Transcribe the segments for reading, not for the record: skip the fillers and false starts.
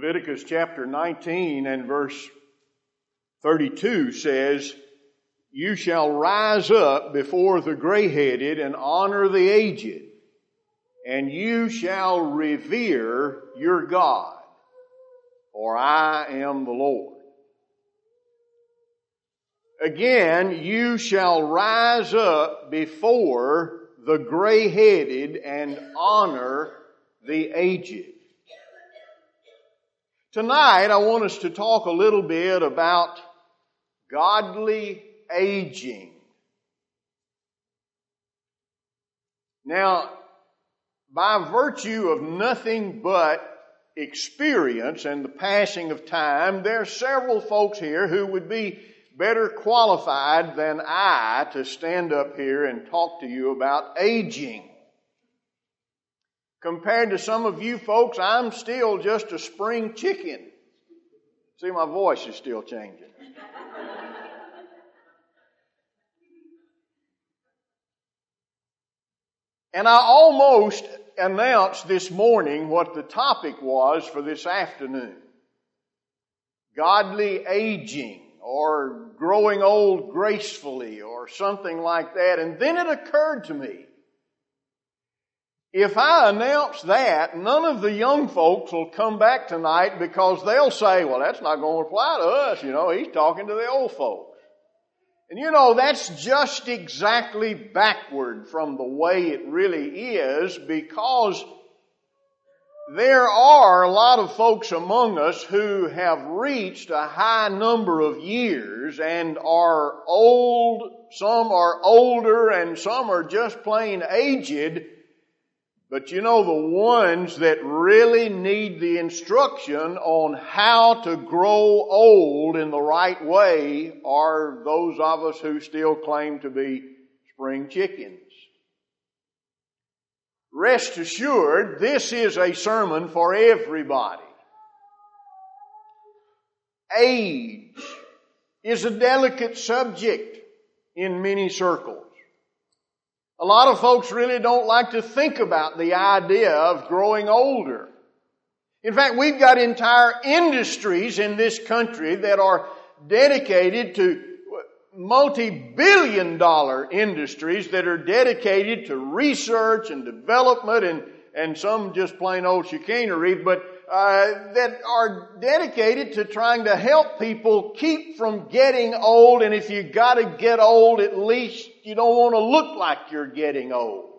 Leviticus chapter 19 and verse 32 says, "You shall rise up before the gray-headed and honor the aged, and you shall revere your God, for I am the Lord." Again, you shall rise up before the gray-headed and honor the aged. Tonight, I want us to talk a little bit about godly aging. Now, by virtue of nothing but experience and the passing of time, there are several folks here who would be better qualified than I to stand up here and talk to you about aging. Compared to some of you folks, I'm still just a spring chicken. See, my voice is still changing. And I almost announced this morning what the topic was for this afternoon. Godly aging, or growing old gracefully, or something like that. And then it occurred to me, if I announce that, none of the young folks will come back tonight because they'll say, well, that's not going to apply to us. He's talking to the old folks. And that's just exactly backward from the way it really is, because there are a lot of folks among us who have reached a high number of years and are old. Some are older and some are just plain aged. But the ones that really need the instruction on how to grow old in the right way are those of us who still claim to be spring chickens. Rest assured, this is a sermon for everybody. Age is a delicate subject in many circles. A lot of folks really don't like to think about the idea of growing older. In fact, we've got entire industries in this country that are dedicated to multi-billion-dollar industries that are dedicated to research and development and some just plain old chicanery, but that are dedicated to trying to help people keep from getting old. And if you got to get old, at least you don't want to look like you're getting old.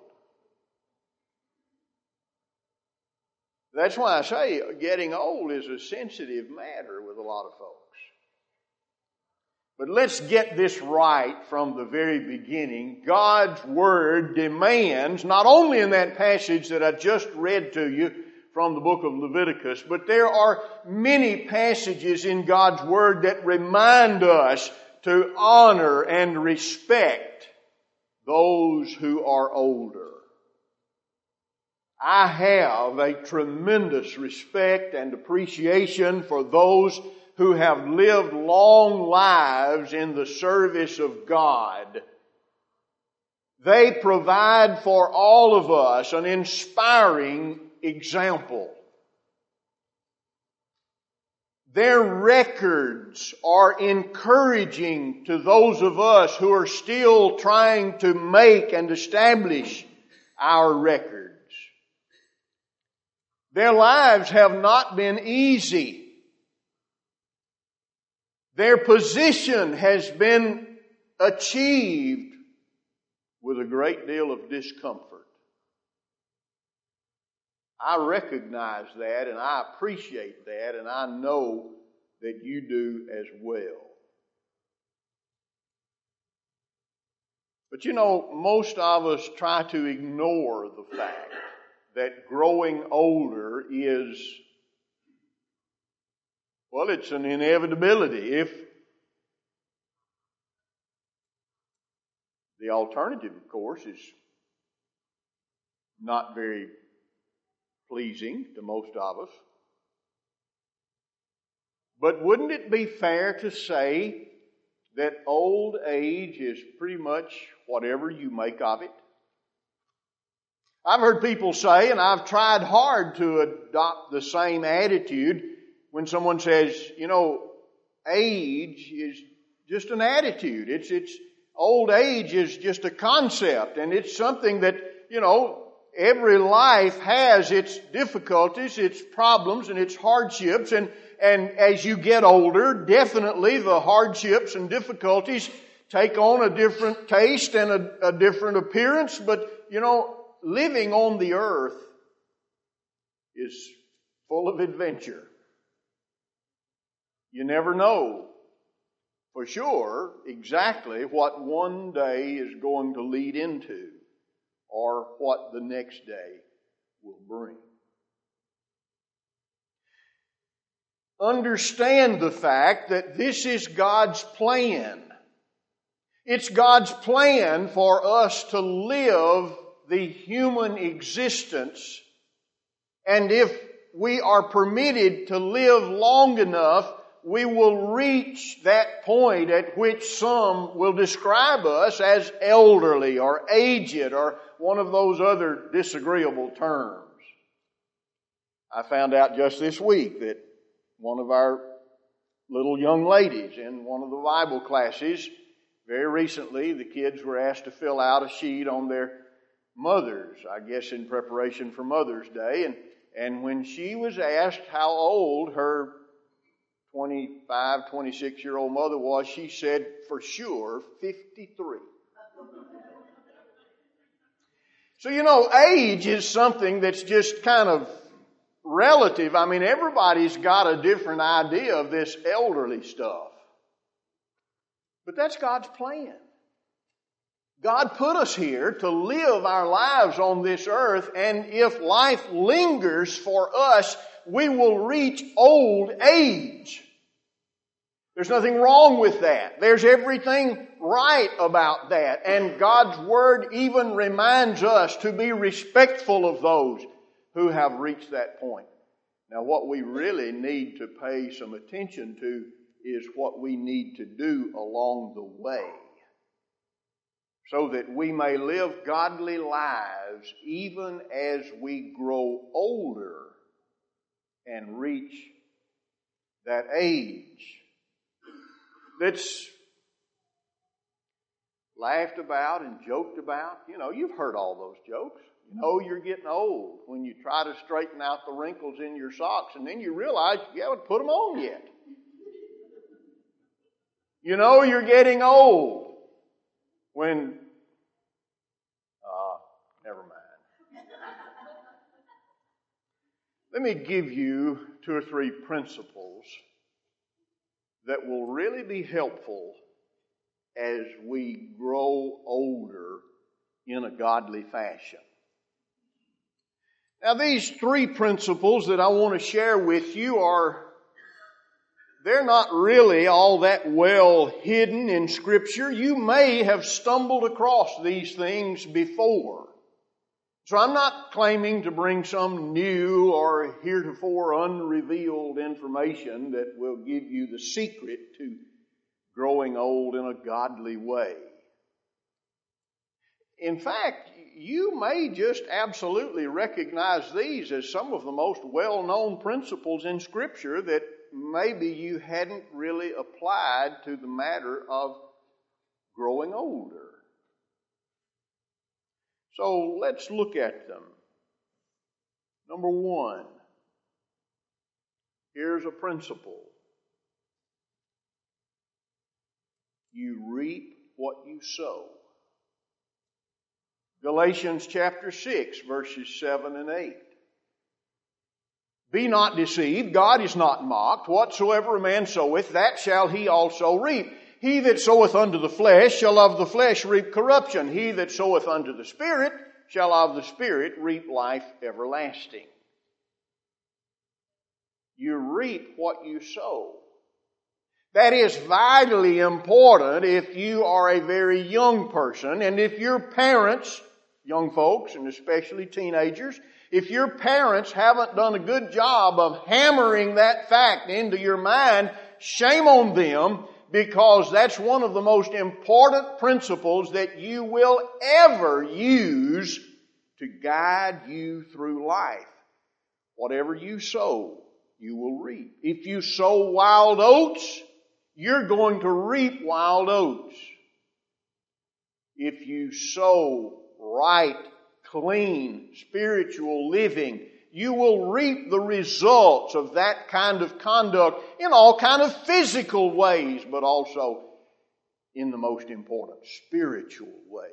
That's why I say getting old is a sensitive matter with a lot of folks. But let's get this right from the very beginning. God's Word demands, not only in that passage that I just read to you from the book of Leviticus, but there are many passages in God's Word that remind us to honor and respect those who are older. I have a tremendous respect and appreciation for those who have lived long lives in the service of God. They provide for all of us an inspiring example. Their records are encouraging to those of us who are still trying to make and establish our records. Their lives have not been easy. Their position has been achieved with a great deal of discomfort. I recognize that and I appreciate that, and I know that you do as well. But most of us try to ignore the fact that growing older is, well, it's an inevitability. The alternative, of course, is not very pleasing to most of us. But wouldn't it be fair to say that old age is pretty much whatever you make of it? I've heard people say, and I've tried hard to adopt the same attitude, when someone says, age is just an attitude. It's old age is just a concept, and it's something that, every life has its difficulties, its problems, and its hardships, and as you get older, definitely the hardships and difficulties take on a different taste and a different appearance, but, living on the earth is full of adventure. You never know for sure exactly what one day is going to lead into or what the next day will bring. Understand the fact that this is God's plan. It's God's plan for us to live the human existence, and if we are permitted to live long enough, we will reach that point at which some will describe us as elderly or aged or one of those other disagreeable terms. I found out just this week that one of our little young ladies in one of the Bible classes, very recently, the kids were asked to fill out a sheet on their mothers, I guess in preparation for Mother's Day, and when she was asked how old her 25, 26-year-old mother was, she said, for sure, 53. So, age is something that's just kind of relative. I mean, everybody's got a different idea of this elderly stuff. But that's God's plan. God put us here to live our lives on this earth, and if life lingers for us, we will reach old age. There's nothing wrong with that. There's everything right about that. And God's Word even reminds us to be respectful of those who have reached that point. Now, what we really need to pay some attention to is what we need to do along the way, so that we may live godly lives even as we grow older and reach that age that's laughed about and joked about. You've heard all those jokes. You're getting old when you try to straighten out the wrinkles in your socks and then you realize you haven't put them on yet. You're getting old when, never mind. Let me give you 2 or 3 principles that will really be helpful as we grow older in a godly fashion. Now, these 3 principles that I want to share with you they're not really all that well hidden in Scripture. You may have stumbled across these things before. So I'm not claiming to bring some new or heretofore unrevealed information that will give you the secret to growing old in a godly way. In fact, you may just absolutely recognize these as some of the most well-known principles in Scripture that maybe you hadn't really applied to the matter of growing older. So let's look at them. Number 1, here's a principle. You reap what you sow. Galatians chapter 6, verses 7 and 8. Be not deceived, God is not mocked. Whatsoever a man soweth, that shall he also reap. He that soweth unto the flesh shall of the flesh reap corruption. He that soweth unto the Spirit shall of the Spirit reap life everlasting. You reap what you sow. That is vitally important if you are a very young person, and if your parents, young folks and especially teenagers, if your parents haven't done a good job of hammering that fact into your mind, shame on them, because that's one of the most important principles that you will ever use to guide you through life. Whatever you sow, you will reap. If you sow wild oats, you're going to reap wild oats. If you sow right, clean, spiritual living, you will reap the results of that kind of conduct in all kind of physical ways, but also in the most important, spiritual ways.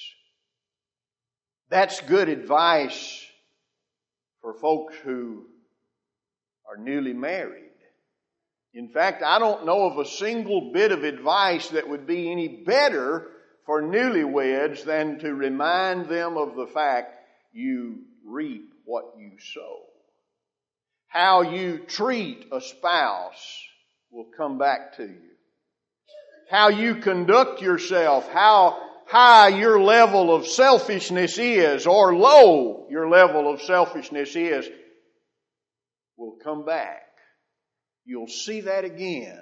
That's good advice for folks who are newly married. In fact, I don't know of a single bit of advice that would be any better for newlyweds than to remind them of the fact you reap what you sow. How you treat a spouse will come back to you. How you conduct yourself, how high your level of selfishness is or low your level of selfishness is will come back. You'll see that again.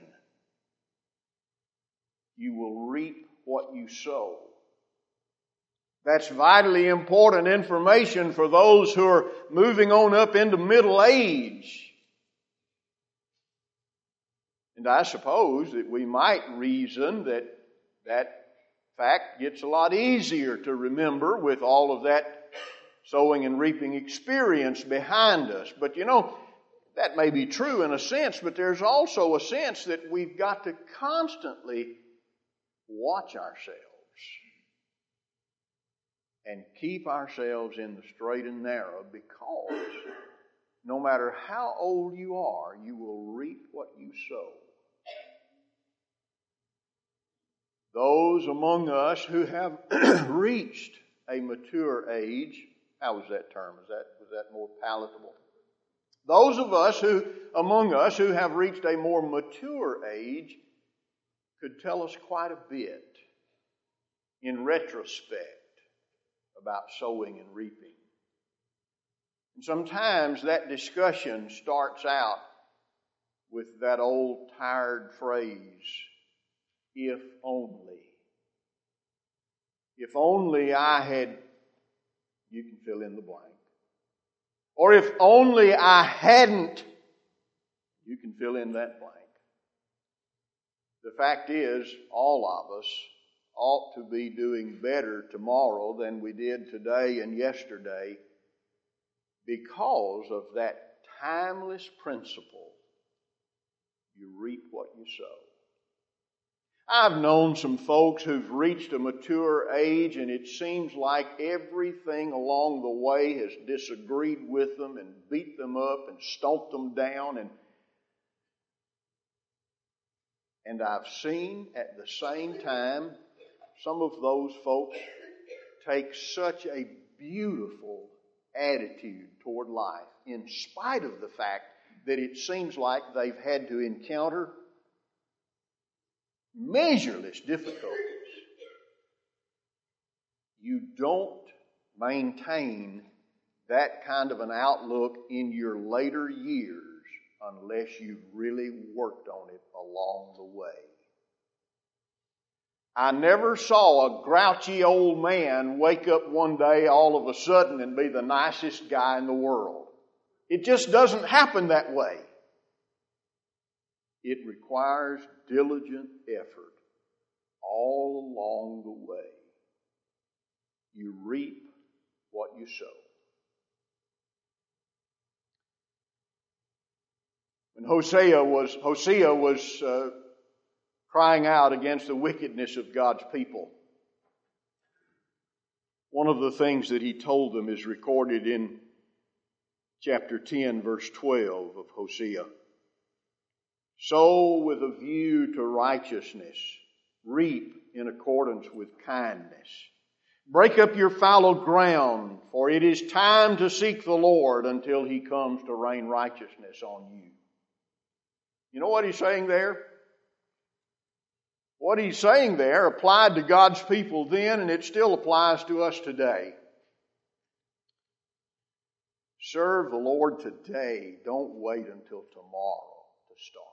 You will reap what you sow. That's vitally important information for those who are moving on up into middle age. And I suppose that we might reason that that fact gets a lot easier to remember with all of that sowing and reaping experience behind us. But you know, that may be true in a sense, but there's also a sense that we've got to constantly watch ourselves and keep ourselves in the straight and narrow, because no matter how old you are, you will reap what you sow. Those among us who have reached a mature age, how was that term? Was that more palatable? Those of us among us who have reached a more mature age could tell us quite a bit in retrospect about sowing and reaping. And sometimes that discussion starts out with that old tired phrase, if only. If only I had, you can fill in the blank. Or if only I hadn't, you can fill in that blank. The fact is, all of us ought to be doing better tomorrow than we did today and yesterday, because of that timeless principle, you reap what you sow. I've known some folks who've reached a mature age, and it seems like everything along the way has disagreed with them and beat them up and stomped them down. And I've seen at the same time some of those folks take such a beautiful attitude toward life, in spite of the fact that it seems like they've had to encounter measureless difficulties. You don't maintain that kind of an outlook in your later years unless you've really worked on it along the way. I never saw a grouchy old man wake up one day all of a sudden and be the nicest guy in the world. It just doesn't happen that way. It requires diligent effort all along the way. You reap what you sow. When Hosea was crying out against the wickedness of God's people, one of the things that he told them is recorded in chapter 10, verse 12 of Hosea. Sow with a view to righteousness, reap in accordance with kindness. Break up your fallow ground, for it is time to seek the Lord until He comes to rain righteousness on you. You know what he's saying there? What he's saying there applied to God's people then, and it still applies to us today. Serve the Lord today. Don't wait until tomorrow to start.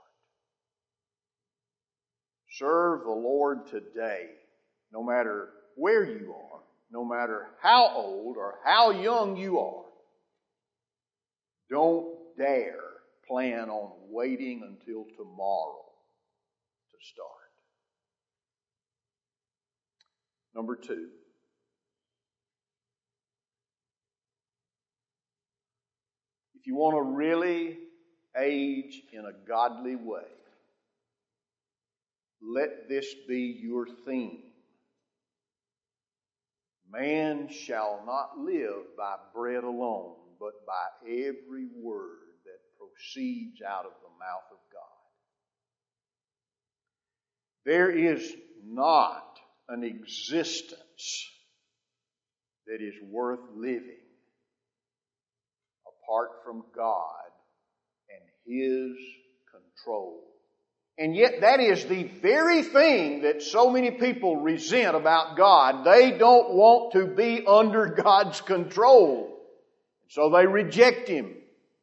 Serve the Lord today, no matter where you are, no matter how old or how young you are. Don't dare plan on waiting until tomorrow to start. Number 2. If you want to really age in a godly way, let this be your theme. Man shall not live by bread alone, but by every word that proceeds out of the mouth of God. There is not an existence that is worth living apart from God and His control. And yet that is the very thing that so many people resent about God. They don't want to be under God's control. So they reject Him.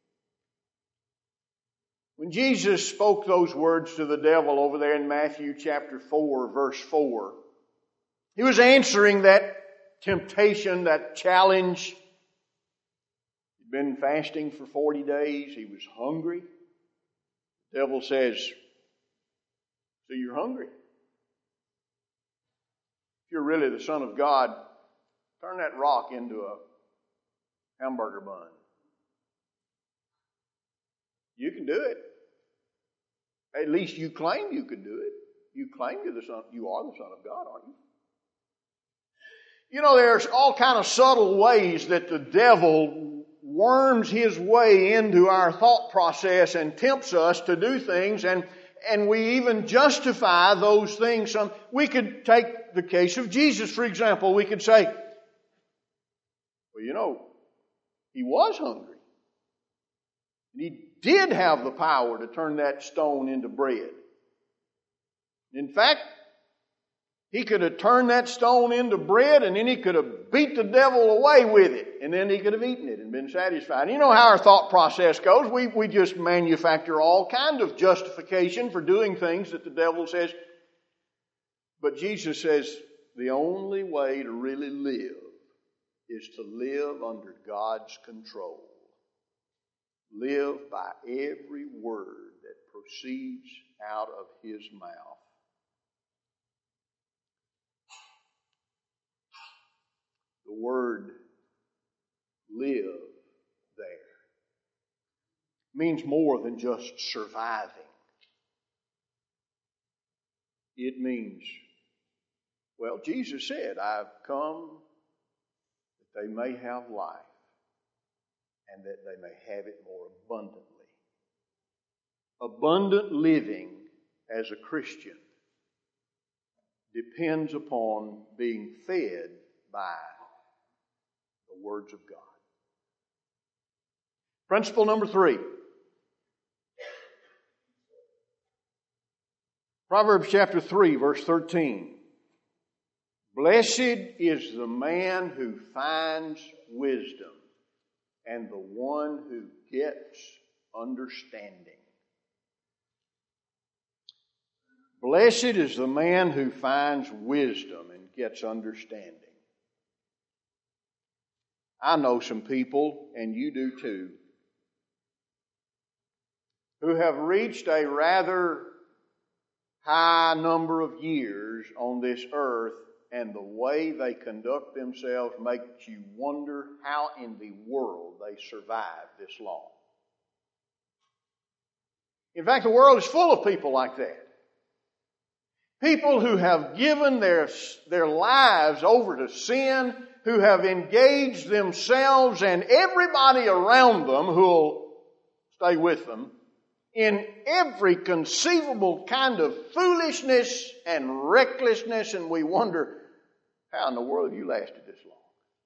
When Jesus spoke those words to the devil over there in Matthew chapter 4, verse 4, He was answering that temptation, that challenge. He'd been fasting for 40 days. He was hungry. The devil says, "So you're hungry? If you're really the Son of God, turn that rock into a hamburger bun. You can do it. At least you claim you could do it. You claim you are the Son of God, aren't you?" You know, there's all kind of subtle ways that the devil worms his way into our thought process and tempts us to do things, and we even justify those things. We could take the case of Jesus, for example. We could say, well, you know, He was hungry. And He did have the power to turn that stone into bread. In fact, He could have turned that stone into bread, and then He could have beat the devil away with it, and then He could have eaten it and been satisfied. You know how our thought process goes. We just manufacture all kinds of justification for doing things that the devil says. But Jesus says the only way to really live is to live under God's control. Live by every word that proceeds out of His mouth. The word live there means more than just surviving. It means, well, Jesus said, "I've come that they may have life and that they may have it more abundantly." Abundant living as a Christian depends upon being fed by the words of God. Principle number 3. Proverbs chapter 3, verse 13. Blessed is the man who finds wisdom and the one who gets understanding. Blessed is the man who finds wisdom and gets understanding. I know some people, and you do too, who have reached a rather high number of years on this earth, and the way they conduct themselves makes you wonder how in the world they survived this long. In fact, the world is full of people like that. People who have given their lives over to sin, who have engaged themselves and everybody around them who will stay with them in every conceivable kind of foolishness and recklessness, and we wonder, how in the world have you lasted this long?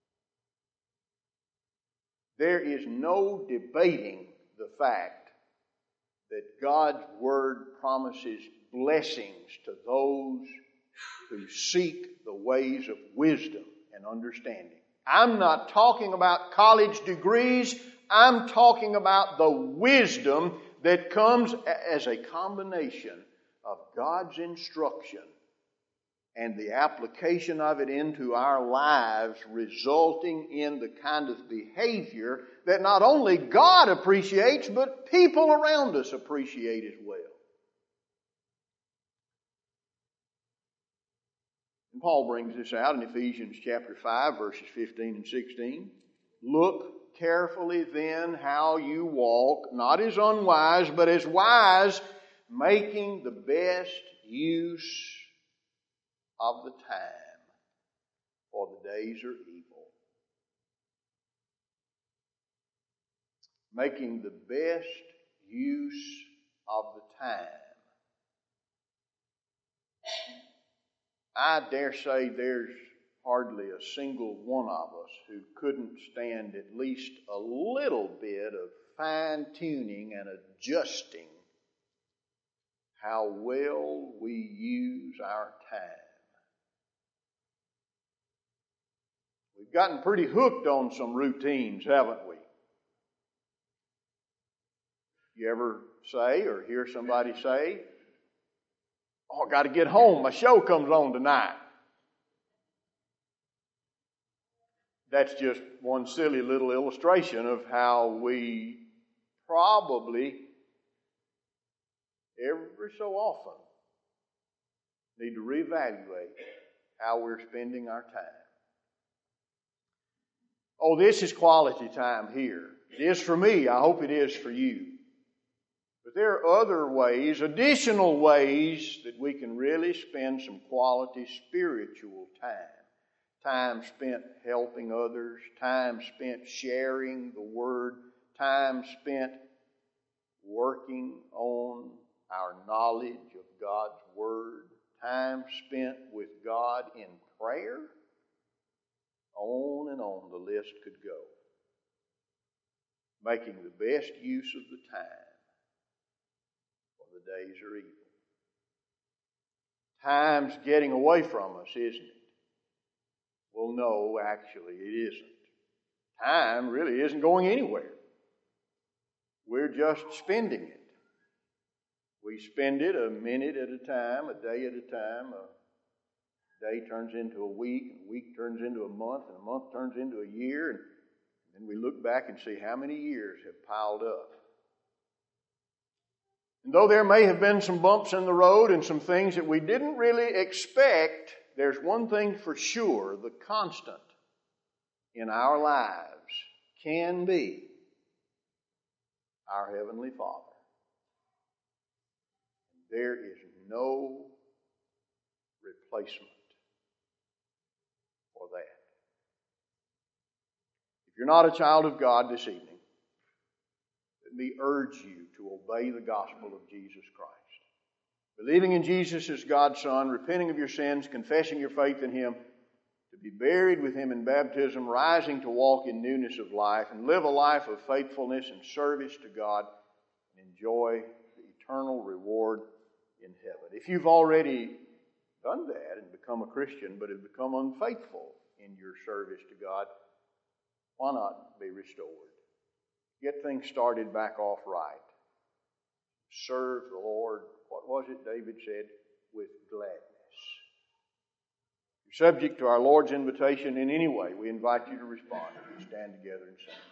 There is no debating the fact that God's Word promises blessings to those who seek the ways of wisdom and understanding. I'm not talking about college degrees. I'm talking about the wisdom that comes as a combination of God's instruction and the application of it into our lives, resulting in the kind of behavior that not only God appreciates, but people around us appreciate as well. And Paul brings this out in Ephesians chapter 5, verses 15 and 16. Look carefully then how you walk, not as unwise, but as wise, making the best use of the time, for the days are evil. Making the best use of the time. I dare say there's hardly a single one of us who couldn't stand at least a little bit of fine-tuning and adjusting how well we use our time. We've gotten pretty hooked on some routines, haven't we? You ever say or hear somebody say, "Oh, I got to get home. My show comes on tonight." That's just one silly little illustration of how we probably every so often need to reevaluate how we're spending our time. Oh, this is quality time here. It is for me. I hope it is for you. But there are other ways, additional ways, that we can really spend some quality spiritual time. Time spent helping others, time spent sharing the Word, time spent working on our knowledge of God's Word, time spent with God in prayer. On and on the list could go. Making the best use of the time, for the days are evil. Time's getting away from us, isn't it? Well, no, actually it isn't. Time really isn't going anywhere. We're just spending it. We spend it a minute at a time, a day at a time. A day turns into a week turns into a month turns into a year, and then we look back and see how many years have piled up. And though there may have been some bumps in the road and some things that we didn't really expect, there's one thing for sure: the constant in our lives can be our Heavenly Father. There is no replacement for that. If you're not a child of God this evening, let me urge you to obey the gospel of Jesus Christ. Believing in Jesus as God's Son, repenting of your sins, confessing your faith in Him, to be buried with Him in baptism, rising to walk in newness of life, and live a life of faithfulness and service to God, and enjoy the eternal reward in heaven. If you've already done that and become a Christian, but have become unfaithful in your service to God, why not be restored? Get things started back off right. Serve the Lord, what was it David said? With gladness. If you're subject to our Lord's invitation in any way, we invite you to respond. We stand together and sing.